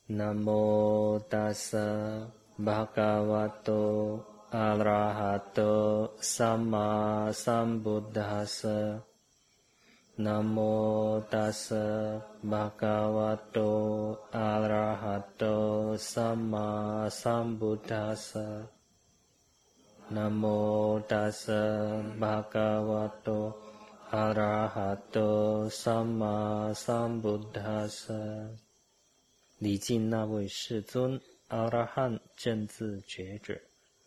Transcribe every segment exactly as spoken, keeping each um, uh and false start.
นะโมตัสสะภะคะวะโตอะระหะโตสัมมาสัมพุทธัสสะนะโมตัสสะภะคะวะโตอะระหะโตสัมมาสัมพุทธัสสะนะโมตัสสะภะคะวะโตอะระหะโตสัมมาสัมพุทธัสสะ礼敬那位世尊阿拉汉正自觉者。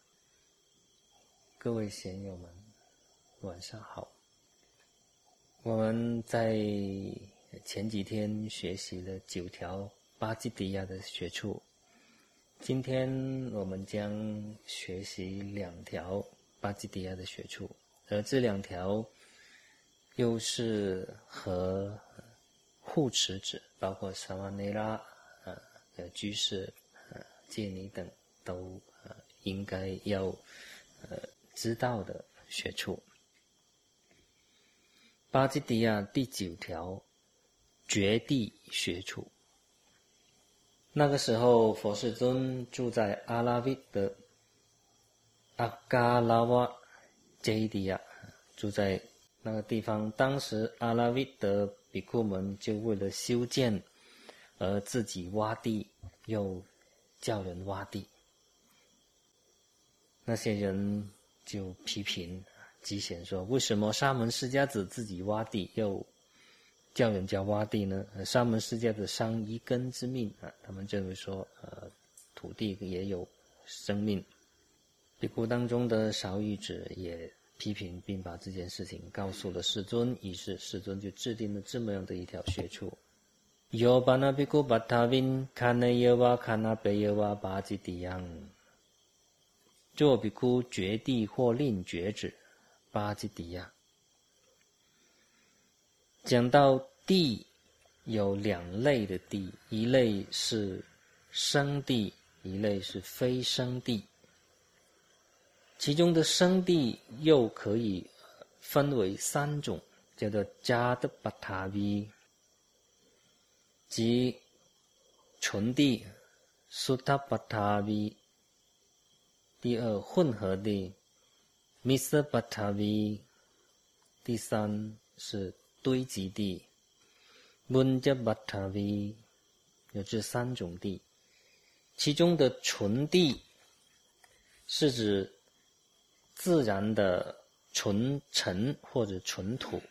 各位贤友们，晚上好。我们在前几天学习了九条巴基底亚的学处，今天我们将学习两条巴基底亚的学处，而这两条又是和护持者，包括萨瓦内拉、呃居士、呃戒尼等都、呃、应该要、呃、知道的学处。巴基底亚第九条绝地学处。那个时候佛世尊住在阿拉维的阿嘎拉瓦杰地亚，住在那个地方。当时阿拉维的比库们就为了修建而自己挖地，又叫人挖地。那些人就批评吉贤说，为什么沙门释迦子自己挖地，又叫人家挖地呢？沙门释迦子伤一根之命啊，他们认为说，呃，土地也有生命。比库当中的少欲者也批评，并把这件事情告诉了世尊，于是世尊就制定了这么样的一条学处。Yo bana biku batavin kana yewa kana beyewa baji diyang， 做比库绝地或令绝者巴基底亚。讲到地，有两类的地，一类是生地，一类是非生地。其中的生地又可以分为三种，叫做加德巴塔维，即纯地苏塔巴塔维。第二，混合地米斯巴塔维。第三是堆积地温加巴塔维。有这三种地，其中的纯地是指自然的纯尘或者纯土，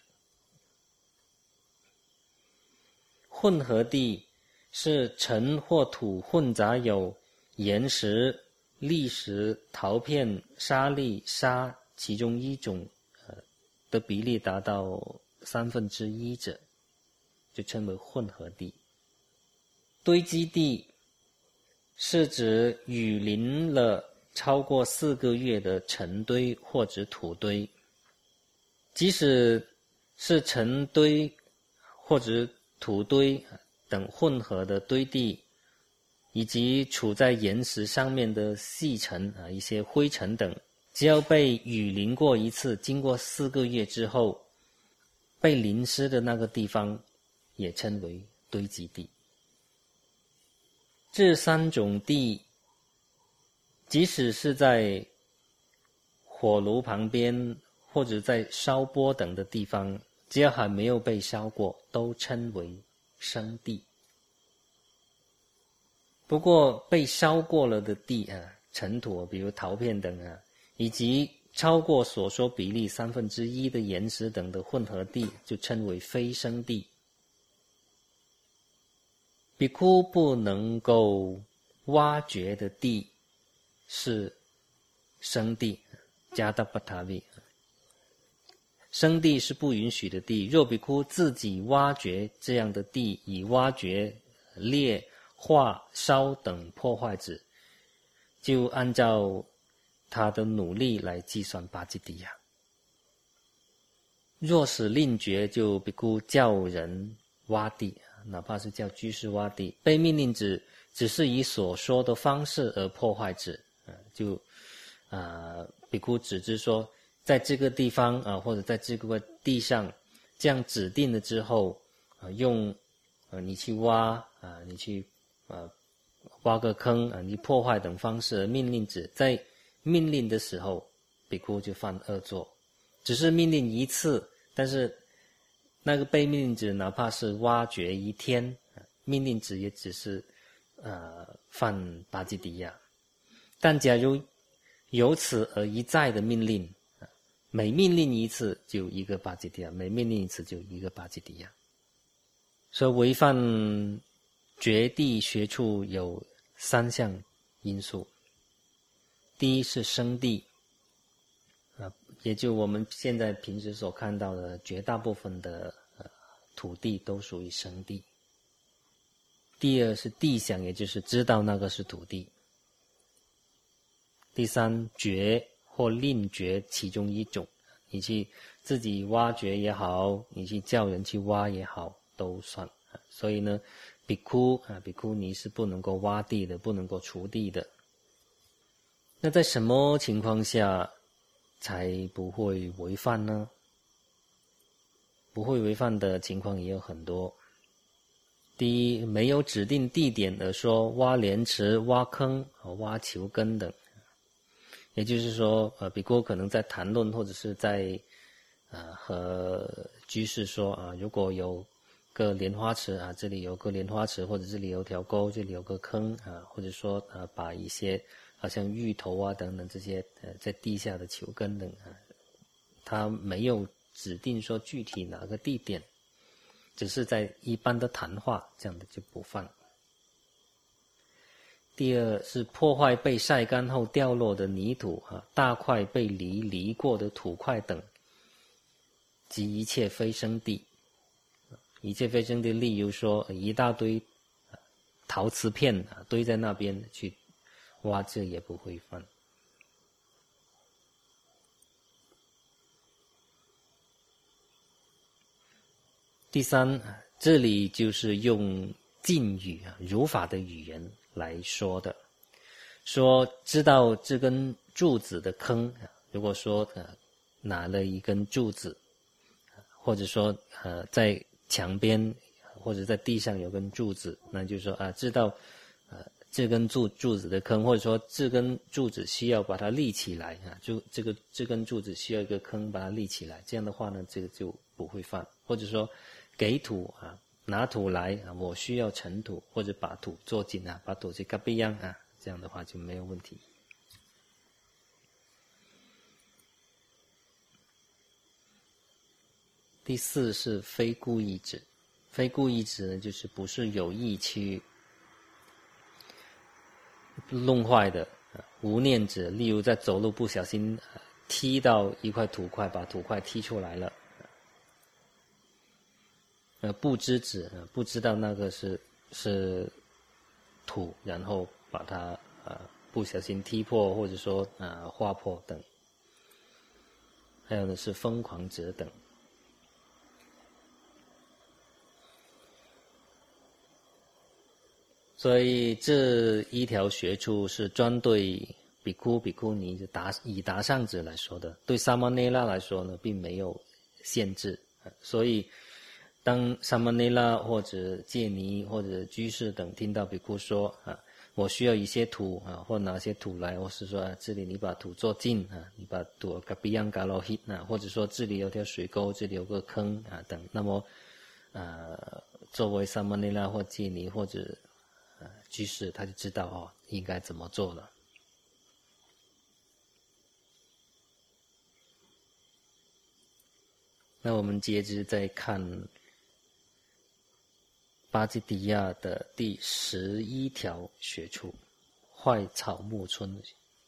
混合地是尘或土混杂有岩石、砾石、陶片、沙砾、沙其中一种、呃、的比例达到三分之一者，就称为混合地。堆积地是指雨淋了超过四个月的尘堆或者土堆，即使是尘堆或者土堆等混合的堆地，以及处在岩石上面的细尘啊，一些灰尘等，只要被雨淋过一次，经过四个月之后，被淋湿的那个地方也称为堆积地。这三种地即使是在火炉旁边或者在烧钵等的地方，只要还没有被烧过，都称为生地。不过被烧过了的地啊，尘土比如陶片等啊，以及超过所说比例三分之一的岩石等的混合地，就称为非生地。比库不能够挖掘的地是生地，加达巴塔维。生地是不允许的地，若比库自己挖掘这样的地，以挖掘、裂、化、烧等破坏之，就按照他的努力来计算巴基底亚。若是令决，就比库叫人挖地，哪怕是叫居士挖地，被命令之只是以所说的方式而破坏之，就啊、呃，比库只知说在这个地方啊、呃，或者在这个地上这样指定了之后啊、呃，用呃你去挖啊、呃，你去呃挖个坑啊，以破坏等方式而命令者，在命令的时候，比丘就犯恶作。只是命令一次，但是那个被命令者哪怕是挖掘一天，命令者也只是呃犯巴基迪亚。但假如由此而一再的命令，每命令一次就一个巴基迪亚，每命令一次就一个巴基迪亚。所以违犯觉地学处有三项因素。第一是生地，啊，也就我们现在平时所看到的绝大部分的呃土地都属于生地。第二是地想，也就是知道那个是土地。第三，掘或另掘其中一种，你去自己挖掘也好，你去叫人去挖也好，都算。所以呢，比丘啊，比丘尼是不能够挖地的，不能够锄地的。那在什么情况下才不会违犯呢？不会违犯的情况也有很多。第一，没有指定地点而说挖莲池、挖坑、挖球根等。也就是说，呃，比丘可能在谈论或者是在呃和居士说啊，如果有个莲花池啊，这里有个莲花池，或者这里有条沟，这里有个坑啊，或者说呃把一些好像芋头啊等等这些呃在地下的球根等啊，他没有指定说具体哪个地点，只是在一般的谈话，这样的就不犯。第二是破坏被晒干后掉落的泥土啊，大块被犁犁过的土块等，及一切非生地。一切非生地，例如说一大堆陶瓷片啊堆在那边去挖，这也不会犯。第三，这里就是用禁语啊，儒法的语言来说的，说知道这根柱子的坑，如果说呃拿了一根柱子，或者说呃在墙边或者在地上有根柱子，那就是说啊，知道呃这根柱柱子的坑，或者说这根柱子需要把它立起来啊，就这个这根柱子需要一个坑把它立起来，这样的话呢，这个就不会犯。或者说给土啊，拿土来啊，我需要盛土，或者把土做紧啊，把土去嘎比样啊，这样的话就没有问题。第四是非故意指，非故意指呢，就是不是有意去弄坏的，无念指，例如在走路不小心踢到一块土块，把土块踢出来了。呃，不知指，不知道那个是是土，然后把它呃不小心踢破，或者说呃划破等。还有呢是疯狂者等。所以这一条学处是专对比丘、比丘尼达以达上者来说的，对萨摩内拉来说呢，并没有限制。所以，当萨摩内拉或者戒尼或者居士等听到比丘说啊，我需要一些土啊，或拿些土来，或是说、啊、这里你把土做净啊，你把土嘎比样嘎罗希啊，或者说这里有条水沟，这里有个坑啊等，那么呃，作为萨摩内拉或戒尼或者呃，居士他就知道哦，应该怎么做了。那我们接着再看巴基迪亚的第十一条学处，坏草木村。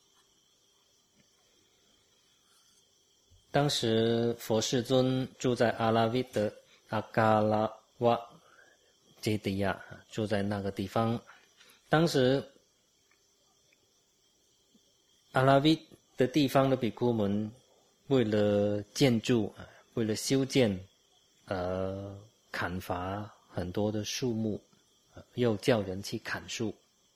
当时佛世尊住在阿拉维的阿嘎拉瓦杰迪亚，住在那个地方。当时阿拉维的地方的比丘们为了建筑，为了修建，呃，砍伐很多的树木，又叫人去砍树。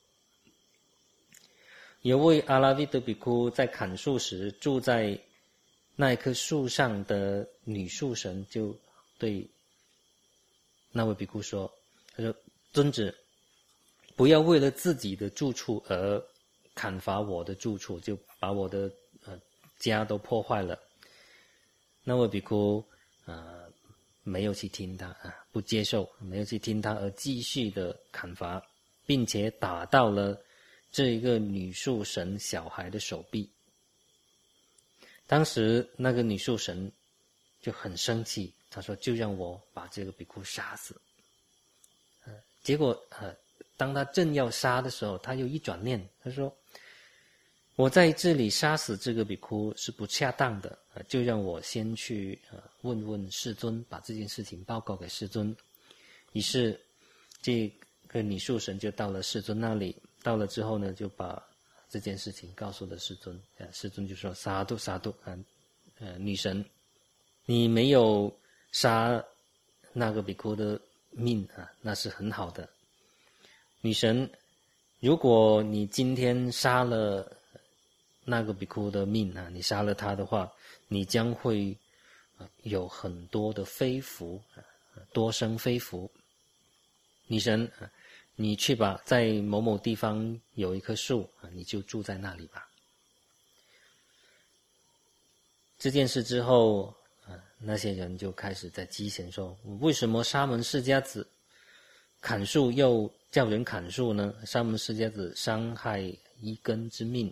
有位阿拉维的比丘在砍树时，住在那一棵树上的女树神就对那位比丘说，他说：尊子， 不要为了自己的住处而砍伐我的住处，就把我的呃家都破坏了。那位比丘呃没有去听他啊，不接受，没有去听他，而继续的砍伐，并且打到了这一个女树神小孩的手臂。当时那个女树神就很生气，她说：“就让我把这个比丘杀死。”呃，结果呃，当他正要杀的时候，他又一转念，他说：“我在这里杀死这个比丘是不恰当的，呃、就让我先去呃问问世尊，把这件事情报告给世尊。”于是这个女树神就到了世尊那里，到了之后呢，就把这件事情告诉了世尊。呃，世尊就说：“杀度杀度啊，呃，女神，你没有杀那个比丘的命啊，那是很好的。女神，如果你今天杀了那个比丘的命啊，你杀了他的话，你将会有很多的非福，多生非福。女神，你去吧，在某某地方有一棵树，你就住在那里吧。”这件事之后，那些人就开始在讥嫌说：“为什么沙门释迦子砍树又叫人砍树呢？沙门释迦子伤害一根之命。”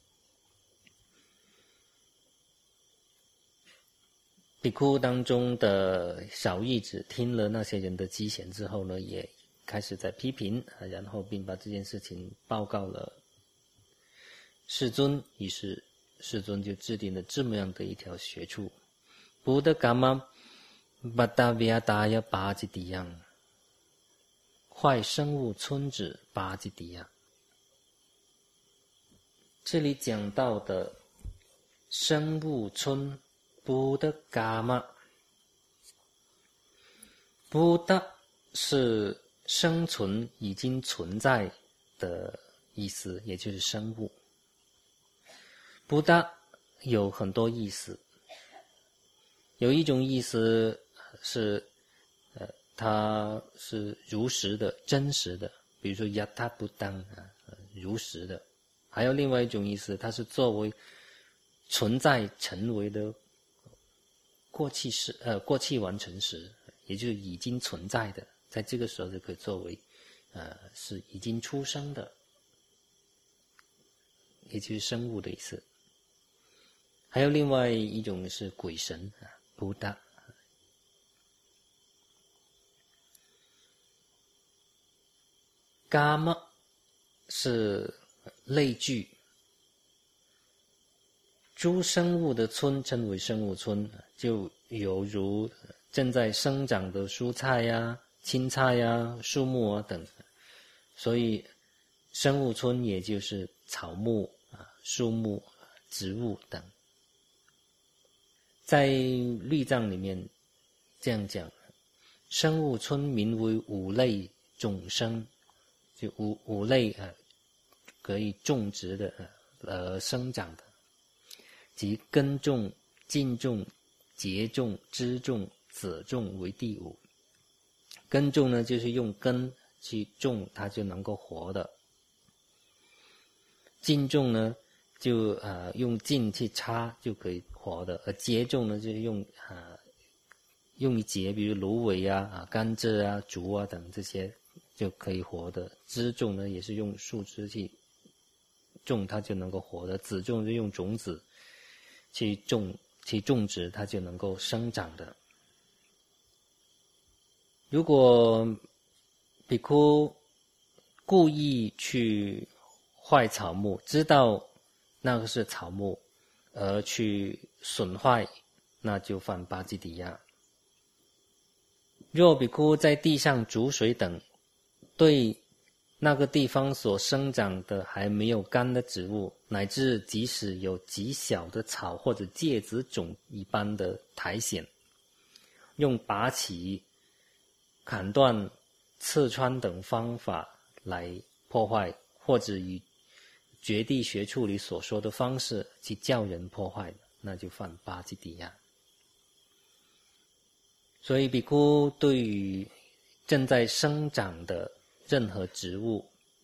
比丘当中的小义子听了那些人的讥嫌之后呢，也开始在批评，然后并把这件事情报告了世尊。于是世尊就制定了这么样的一条学处：布达伽玛巴达维亚达亚巴吉迪样，坏生物村子巴吉迪样。这里讲到的生物村布达伽玛，布达是生存已经存在的意思，也就是生物。布达有很多意思，有一种意思是呃，它是如实的、真实的，比如说亚他不当啊，如实的。还有另外一种意思，它是作为存在成为的过去时，呃，过去完成时，也就是已经存在的，在这个时候就可以作为，呃，是已经出生的，也就是生物的意思。还有另外一种是鬼神啊，布达。伽玛是类聚，诸生物的村称为生物村，就犹如正在生长的蔬菜呀、青菜呀、树木啊等，所以生物村也就是草木啊、树木、植物等。在律藏里面这样讲，生物村名为五类种生，就五五类啊可以种植的呃生长的，即根种、茎种、节种、枝种、子种为第五。根种呢，就是用根去种，它就能够活的；茎种呢，就呃用茎去插就可以活的；而节种呢，就是用呃用于节，比如芦苇啊、啊甘蔗啊、竹啊等这些就可以活的。枝种呢，也是用树枝去种，它就能够活的；子种就用种子去种去种植，它就能够生长的。如果比丘故意去坏草木，知道那个是草木，而去损坏，那就犯巴基底亚。若比丘在地上煮水等，对那个地方所生长的还没有干的植物，乃至即使有极小的草或者芥子种一般的苔藓，用拔起、砍断、刺穿等方法来破坏，或者以绝地学处里所说的方式去叫人破坏，那就犯巴基底亚。所以比丘对于正在生长的任何植物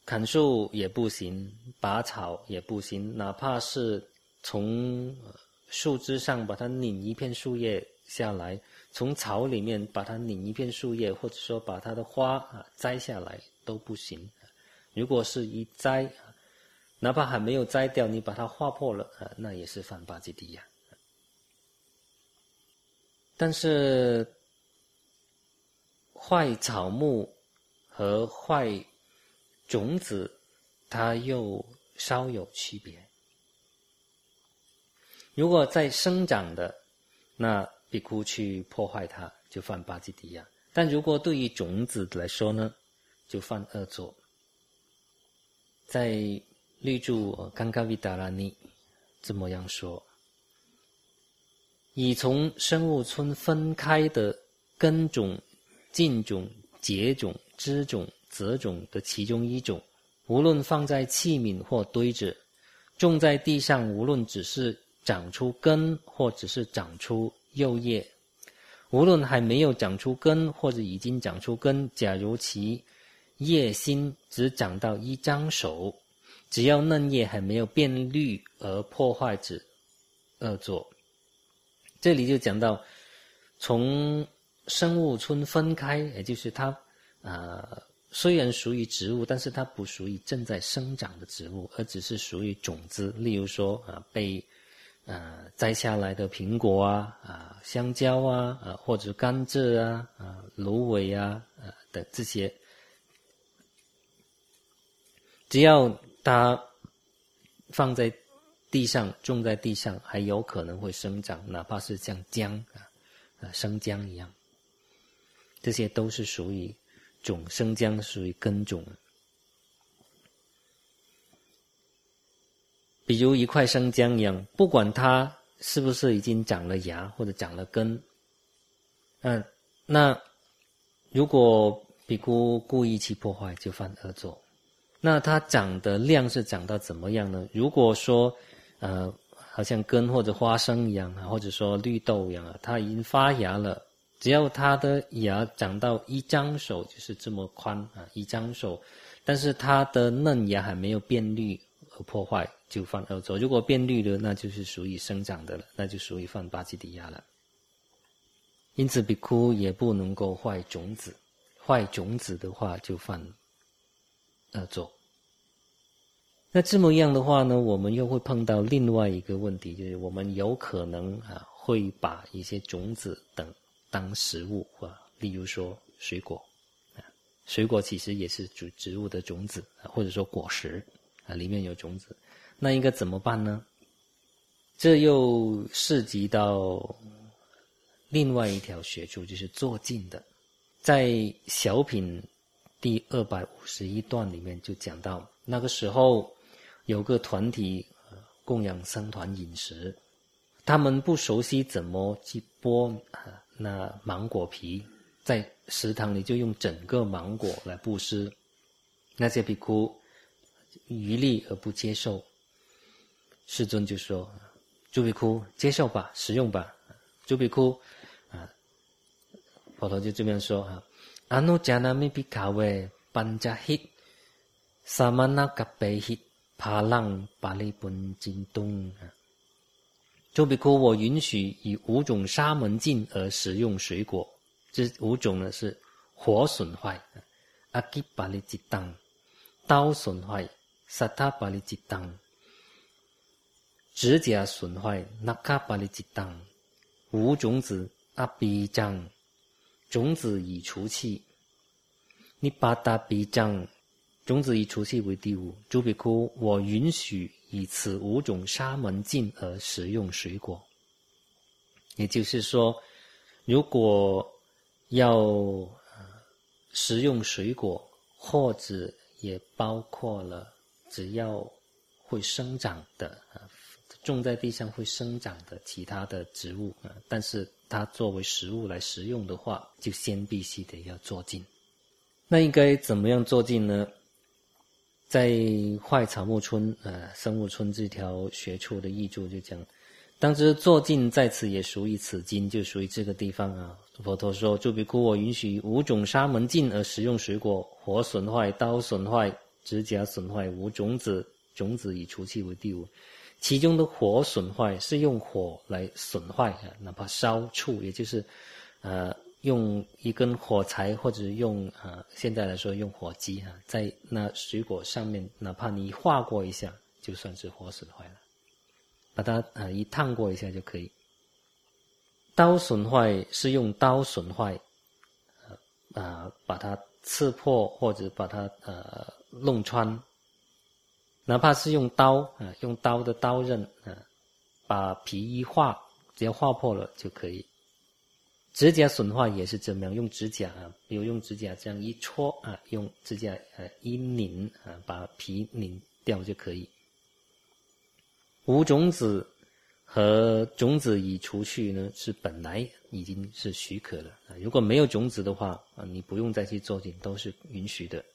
砍树也不行，拔草也不行，哪怕是从树枝上把它拧一片树叶下来，从草里面把它拧一片树叶，或者说把它的花啊摘下来都不行。如果是一摘，哪怕还没有摘掉，你把它划破了，啊、那也是犯巴吉迪亚。但是坏草木和坏种子，它又稍有区别。如果在生长的，那比丘去破坏它，就犯巴吉迪亚；但如果对于种子来说呢，就犯恶作。在律注冈嘎维达拉尼这么样说：已从生物村分开的根种、茎种、节种、枝种、泽种的其中一种，无论放在器皿或堆着，种在地上，无论只是长出根或只是长出幼叶，无论还没有长出根或者已经长出根，假如其叶心只长到一张手，只要嫩叶还没有变绿而破坏之恶作。这里就讲到从生物村分开，也就是它呃虽然属于植物，但是它不属于正在生长的植物，而只是属于种子。例如说啊、呃、被呃摘下来的苹果啊啊、呃、香蕉啊啊、呃、或者甘蔗啊啊、呃、芦苇啊啊、呃、等这些，只要它放在地上，种在地上，还有可能会生长，哪怕是像姜啊、啊生姜一样，这些都是属于种。生姜属于根种。比如一块生姜一样，不管它是不是已经长了芽或者长了根，嗯，那如果比丘故意去破坏，就犯恶作。那它长的量是长到怎么样呢？如果说呃，好像根或者花生一样，或者说绿豆一样，它已经发芽了，只要它的芽长到一张手，就是这么宽啊，一张手，但是它的嫩芽还没有变绿而破坏，就犯恶作。如果变绿了，那就是属于生长的了，那就属于犯巴吉迪亚了。因此比丘也不能够坏种子，坏种子的话就犯恶作。那这么样的话呢，我们又会碰到另外一个问题，就是我们有可能啊会把一些种子等当食物啊，例如说水果啊，水果其实也是植植物的种子啊，或者说果实啊，里面有种子，那应该怎么办呢？这又涉及到另外一条学处，就是做禁的。在小品第二百五十一段里面就讲到，那个时候有个团体、呃、供养僧团饮食，他们不熟悉怎么去剥、呃、那芒果皮，在食堂里就用整个芒果来布施。那些比丘余力而不接受，世尊就说：诸比丘接受吧，食用吧。诸比丘啊，佛陀就这样说啊：阿努迦那米比卡维班加希萨曼那嘎贝希帕浪巴利本金东啊。诸比丘，我允许以五种沙门禁而食用水果。这五种呢是火损坏阿基巴利吉当，刀损坏萨塔巴利吉当，指甲损坏那卡巴利吉当，无种子阿比障，种子已除去尼巴达比障，种子已除去为第五。诸比丘，我允许以此五种沙门禁而食用水果。也就是说，如果要、呃、食用水果，或者也包括了只要会生长的、呃、种在地上会生长的其他的植物、呃、但是它作为食物来食用的话，就先必须得要做禁。那应该怎么样做禁呢？在坏草木村呃生物村这条学处的译注就讲，当知做禁在此也属于此经，就属于这个地方啊。佛陀说：诸比丘，我允许五种沙门禁而食用水果，火损坏、刀损坏、 指甲损坏无种子，种子已除去为第五。其中的火损坏是用火来损坏啊，哪怕烧醋，也就是呃用一根火柴或者用呃现在来说用火机啊，在那水果上面，哪怕你划过一下，就算是火损坏了，把它呃一烫过一下就可以。刀损坏是用刀损坏，呃呃把它刺破或者把它呃弄穿。哪怕是用刀啊，用刀的刀刃啊，把皮一划，只要划破了就可以。指甲损坏也是这样，用指甲啊，比如用指甲这样一戳啊，用指甲呃一拧啊，把皮拧掉就可以。无种子和种子已除去呢，是本来已经是许可了啊。如果没有种子的话啊，你不用再去做尽，都是允许的。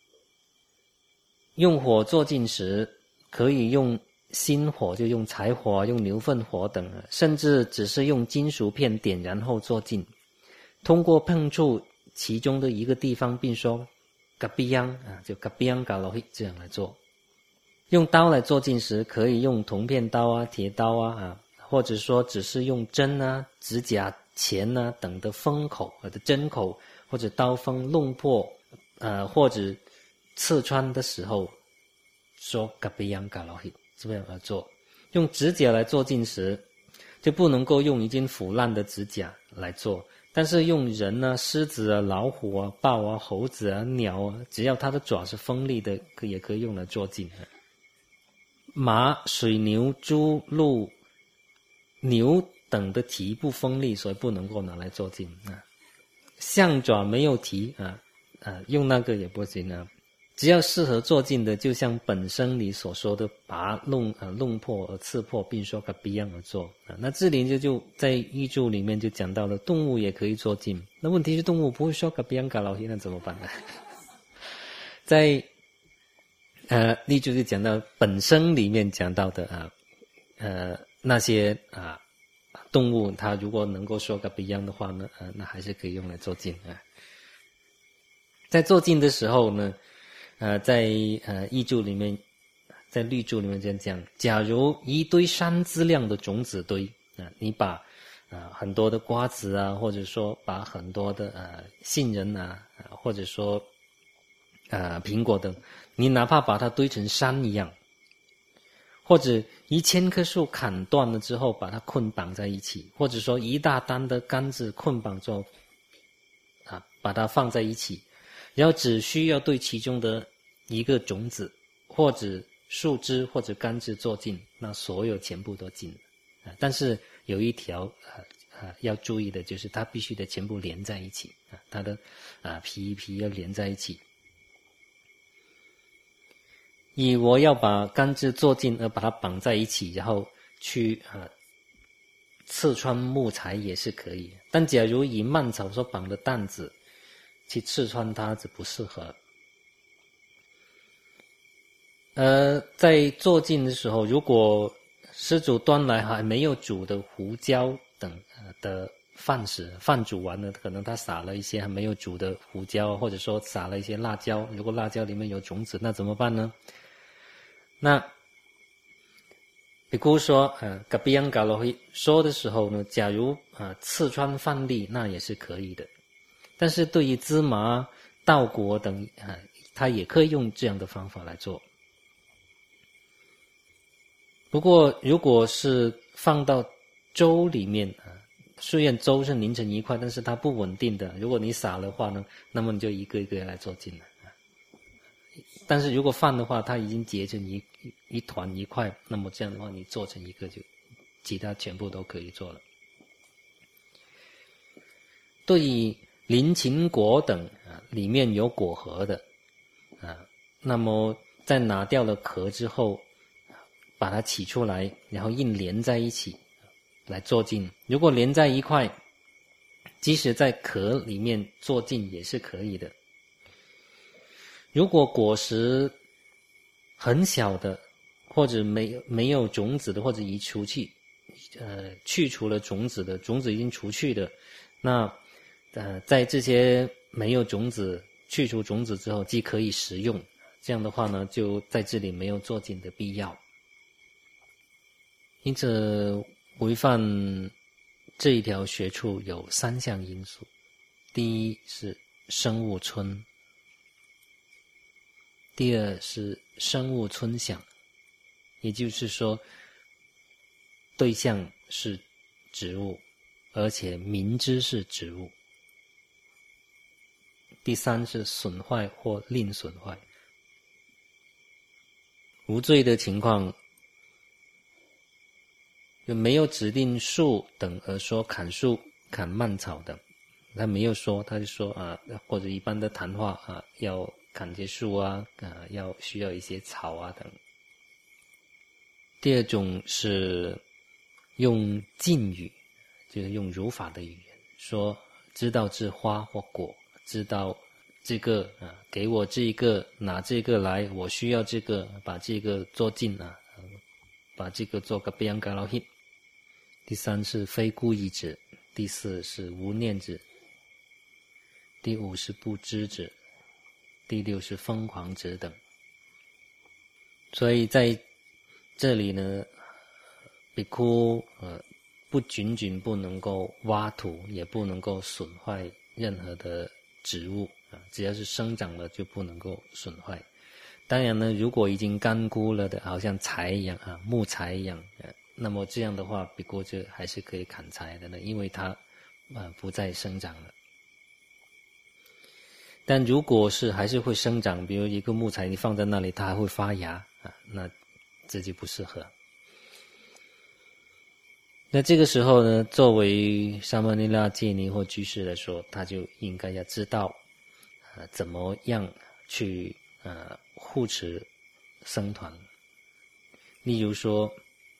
用火做尽时，可以用薪火，就用柴火、用牛粪火等，甚至只是用金属片点燃后做尽。通过碰触其中的一个地方，并说“嘎比央”啊，就“嘎比央嘎罗希”这样来做。用刀来做尽时，可以用铜片刀啊、铁刀啊啊，或者说只是用针啊、指甲钳啊等的锋口或者针口或者刀锋弄破，呃，或者刺穿的时候，说“嘎比央嘎罗希”这样来做。用指甲来做尽时，就不能够用已经腐烂的指甲来做，但是用人啊、狮子啊、老虎啊、豹啊、猴子啊、鸟啊，只要它的爪是锋利的，也可以用来做尽。马、水牛、猪、鹿、牛等的蹄不锋利，所以不能够拿来做尽啊。象爪没有蹄啊啊，用那个也不行啊。只要适合做尽的，就像本生里所说的，把弄啊弄破而刺破，并说个别样而做啊。那这里就就在译注里面就讲到了，动物也可以做尽。那问题是动物不会说个别样嘎老黑，那怎么办呢？在呃译注就讲到本生里面讲到的啊，呃那些啊动物，它如果能够说个别样的话呢，呃那还是可以用来做尽啊。在做尽的时候呢。呃，在呃译注里面，在律注里面这样讲：假如一堆山资量的种子堆啊、呃，你把啊、呃、很多的瓜子啊，或者说把很多的呃杏仁啊，呃、或者说呃苹果等，你哪怕把它堆成山一样，或者一千棵树砍断了之后把它捆绑在一起，或者说一大担的杆子捆绑之后啊，把它放在一起。然后只需要对其中的一个种子或者树枝或者杆子做尽，那所有全部都尽了、啊、但是有一条呃呃要注意的，就是它必须得全部连在一起啊，它的啊皮皮要连在一起。以我要把杆子做尽而把它绑在一起，然后去啊刺穿木材也是可以，但假如以蔓草所绑的担子去刺穿它，则不适合。呃，在做尽的时候，如果施主端来还没有煮的胡椒等呃的饭食，饭煮完了，可能他撒了一些还没有煮的胡椒，或者说撒了一些辣椒，如果辣椒里面有种子，那怎么办呢？那比如说呃嘎比央嘎罗会说的时候呢，假如啊、呃、刺穿饭粒，那也是可以的。但是对于芝麻、稻果等啊，它也可以用这样的方法来做。不过如果是放到粥里面啊，虽然粥是凝成一块，但是它不稳定的，如果你撒的话呢，那么你就一个一个来做尽了。但是如果饭的话，它已经结成一一团一块，那么这样的话你做成一个就其他全部都可以做了。对于林芩果等啊，里面有果核的啊，那么在拿掉了壳之后，把它取出来，然后硬连在一起来做尽。如果连在一块，即使在壳里面做尽也是可以的。如果果实很小的，或者没没有种子的，或者已除去呃去除了种子的，种子已经除去的，那呃，在这些没有种子、去除种子之后，既可以食用， 这样的话呢，就在这里没有做禁的必要。因此，违犯这一条学处有三项因素。第一是生物村，第二是生物村想，也就是说，对象是植物，而且明知是植物。第三是损坏或令损坏。无罪的情况，就没有指定树等而说砍树、砍蔓草等。他没有说，他就说啊，或者一般的谈话啊，要砍些树啊，啊，要需要一些草啊等。第二种是用禁语，就是用儒法的语言说，知道这花或果，知道这个啊，给我这一个，拿这个来，我需要这个，把这个做尽啊，把这个做个边嘎劳 hit。第三是非故意者，第四是无念者，第五是不知者，第六是疯狂者等。所以在这里呢，比丘呃不仅仅不能够挖土，也不能够损坏任何的植物啊，只要是生长了就不能够损坏。当然呢，如果已经干枯了的，好像柴一样啊，木材一样，啊，那么这样的话，比丘就还是可以砍柴的呢，因为它呃不再生长了。但如果是还是会生长，比如一个木材你放在那里它还会发芽啊，那这就不适合。那这个时候呢，作为沙曼尼拉戒尼或居士来说，他就应该要知道呃怎么样去呃护持僧团。例如说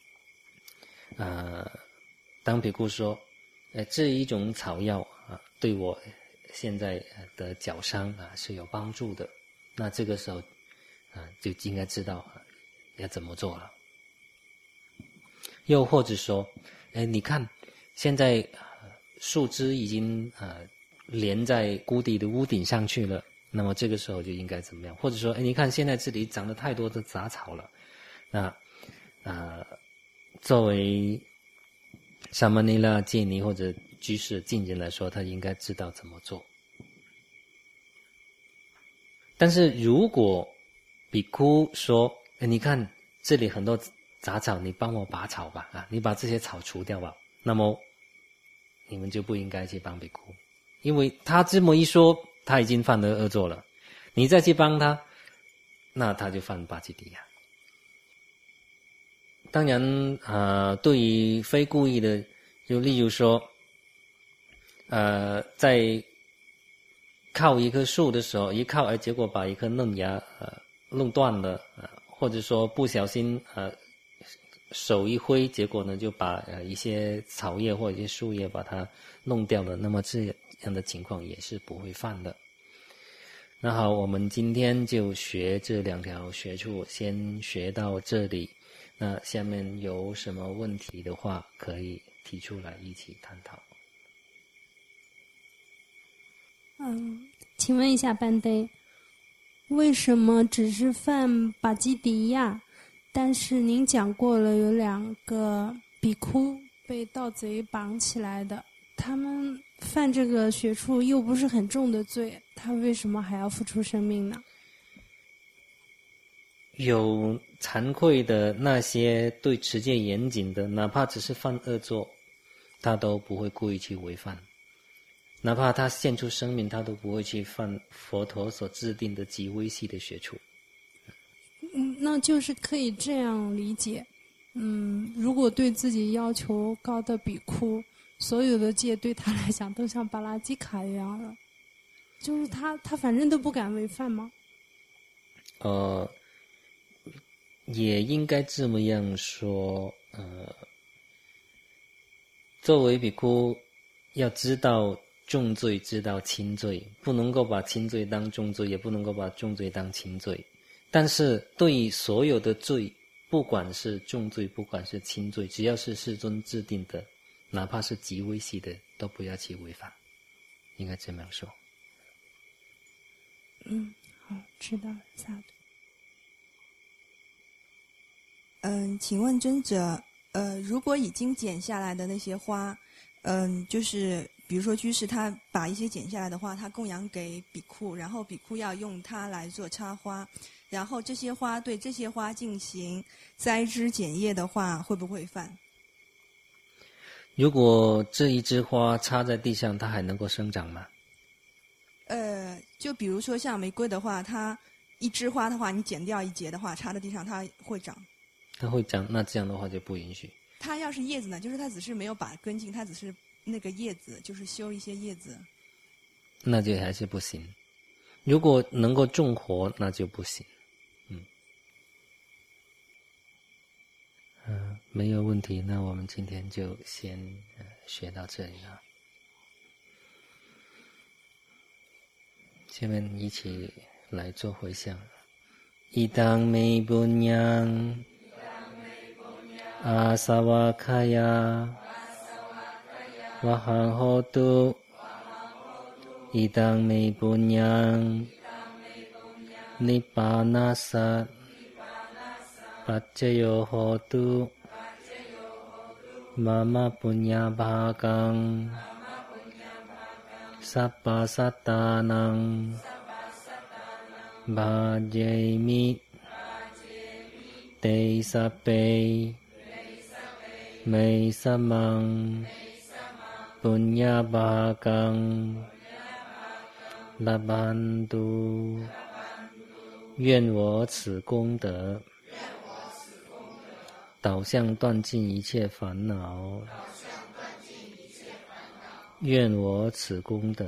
呃当比丘说呃这一种草药啊对我现在的脚伤啊是有帮助的，那这个时候啊就应该知道啊要怎么做了。又或者说哎你看现在树枝已经呃连在谷底的屋顶上去了，那么这个时候就应该怎么样？或者说哎你看现在这里长了太多的杂草了，那呃作为沙曼尼拉戒尼或者居士近人来说，他应该知道怎么做。但是如果比丘说哎你看这里很多杂草，你帮我拔草吧啊，你把这些草除掉吧，那么你们就不应该去帮比丘，因为他这么一说他已经犯了恶作了，你再去帮他，那他就犯巴基底亚。当然呃对于非故意的，就例如说呃在靠一棵树的时候，一靠而结果把一颗嫩芽呃弄断了，呃或者说不小心呃手一挥，结果呢就把呃一些草叶或者一些树叶把它弄掉了，那么这样的情况也是不会犯的。那好，我们今天就学这两条学处，先学到这里。那下面有什么问题的话，可以提出来一起探讨。 嗯，请问一下班呆，为什么只是犯巴基底亚，但是您讲过了有两个比丘被盗贼绑起来的，他们犯这个学处又不是很重的罪，他为什么还要付出生命呢？ 有惭愧的那些对持戒严谨的，哪怕只是犯恶作，他都不会故意去违犯，哪怕他献出生命，他都不会去犯佛陀所制定的极微细的学处。 嗯，那就是可以这样理解。嗯，如果对自己要求高的比丘，所有的戒对他来讲都像巴拉基卡一样的，就是他他反正都不敢违犯吗？ 呃，也应该这么样说。呃，作为比丘，要知道重罪，知道轻罪，不能够把轻罪当重罪，也不能够把重罪当轻罪。但是对于所有的罪，不管是重罪，不管是轻罪，只要是世尊制定的，哪怕是极微细的，都不要去违反，应该这么样说。 嗯，好，知道了，萨度。 嗯，请问尊者，呃，如果已经剪下来的那些花，嗯，就是比如说居士他把一些剪下来的花，他供养给比库，然后比库要用它来做插花，然后这些花对这些花进行栽枝剪叶的话，会不会犯？ 如果这一枝花插在地上，它还能够生长吗？ 呃，就比如说像玫瑰的话，它一枝花的话，你剪掉一节的话，插在地上它会长。 它会长，那这样的话就不允许。 它要是叶子呢，就是它只是没有把根茎，它只是那个叶子，就是修一些叶子。 那就还是不行。如果能够种活，那就不行。嗯，嗯、呃，没有问题。那我们今天就先、呃、学到这里了。下面一起来做回向。伊当美布娘。อาสวะขยาวะหังโหตุอิตังเมปุญญังนิพพานัสสะปัจจโยโหตุมะมะปุญญาภากังสัพพะสัตตานังบาเจมิเตสัพเพเมสมังปุญญาภากังละบันตุ愿我此功德导向断尽一切烦恼愿我此功德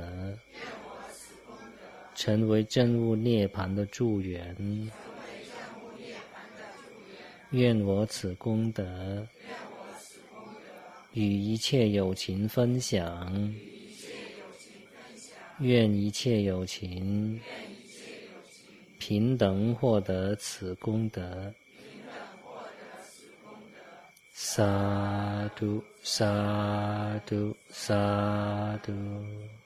成为证悟涅槃的助缘愿我此功德与一切有情分享愿一切有情平等获得此功德萨嘟萨嘟萨嘟